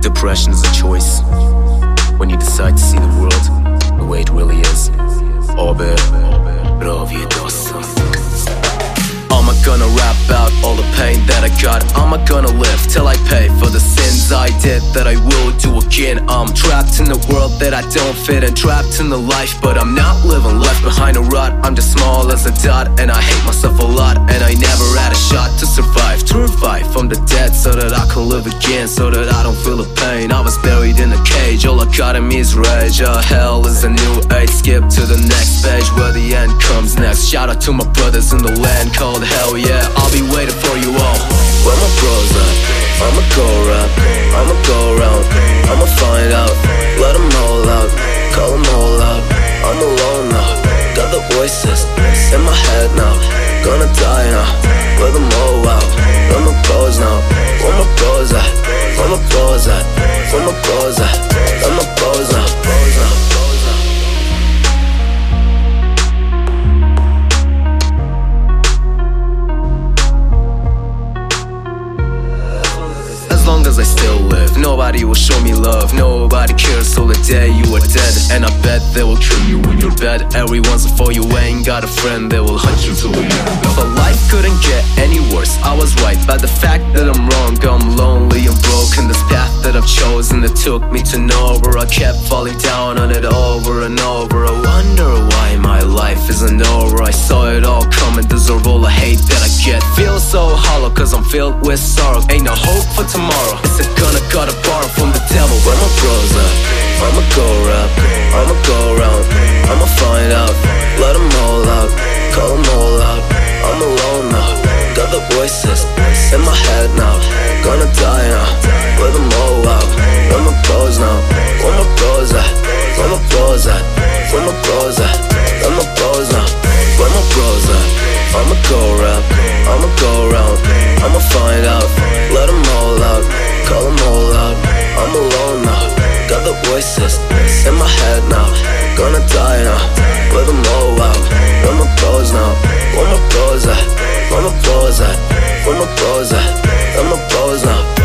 Depression is a choice when you decide to see the world the way it really is. Obe pravi dosa. Am I gonna rap out all the pain that I got? Am I gonna live till I pay for the sins I did that I will do again? I'm trapped in the world that I don't fit in, trapped in the life, but I'm not living, left behind a rut. I'm just small as a dot, and I hate myself a lot, and I never had a shot to revive from the dead, so that I can live again, so that I don't feel the pain. I was buried in a cage, all I got in me is rage. Hell is a new age, skip to the next page where the end comes next. Shout out to my brothers in the land called hell, yeah, I'll be waiting for you all. Where my bros at? I'ma go rap, I'ma go round, I'ma find out, let them all out, call them all out. I'm alone now, got the voices in my head now, gonna die now, let them all out. Where my bros now? Where my bros at? Where my bros at? Where my bros at? Where my bros now? As long as I still live, nobody will show me love. Nobody cares till the day you are dead. And I bet they will kill you in your bed. Everyone's for you, ain't got a friend, they will hunt you till the end. But life couldn't get any worse, I was right by the fact that I'm wrong. I'm lonely and broken, this path that I've chosen that took me to nowhere. I kept falling down on it over and over. I wonder why my life isn't over. I saw it all coming, deserve all the hate that I get. Feel so hollow cause I'm filled with sorrow. Ain't no hope for tomorrow, is it gonna got a borrow from the devil? Where my bros at? I'ma go rap, I'ma go round, I'ma find out, let them all out, call them all out. I'm alone now, got the voices in my head now, gonna die now, let them all out. Where my bros now? Where my bros at? Where my bros at? Where my bros at? Where my bros now? Where my bros at? I'ma go rap, I'ma go round, I'ma find out, let them all out, call them all out. I'm alone now, got the voices in my head now, gonna die now, let them all out. Where my bros now? Where my bros at? Where my bros at? Where my bros at? Where my bros now?